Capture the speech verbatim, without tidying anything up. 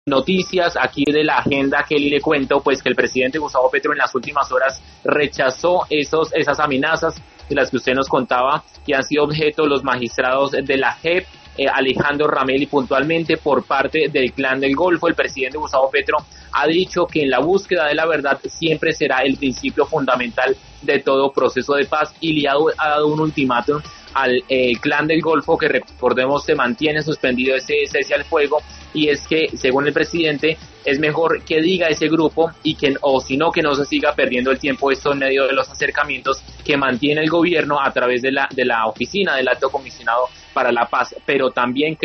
noticias aquí de la agenda que le cuento, pues que el presidente Gustavo Petro en las últimas horas rechazó esos, esas amenazas de las que usted nos contaba, que han sido objeto los magistrados de la J E P, eh, Alejandro Ramel y puntualmente por parte del Clan del Golfo. El presidente Gustavo Petro ha dicho que en la búsqueda de la verdad siempre será el principio fundamental de todo proceso de paz y le ha, ha dado un ultimátum al eh, Clan del Golfo, que recordemos se mantiene suspendido ese cese al fuego, y es que según el presidente es mejor que diga ese grupo y que, o si no, que no se siga perdiendo el tiempo esto en medio de los acercamientos que mantiene el gobierno a través de la de la oficina del Alto Comisionado para la Paz, pero también que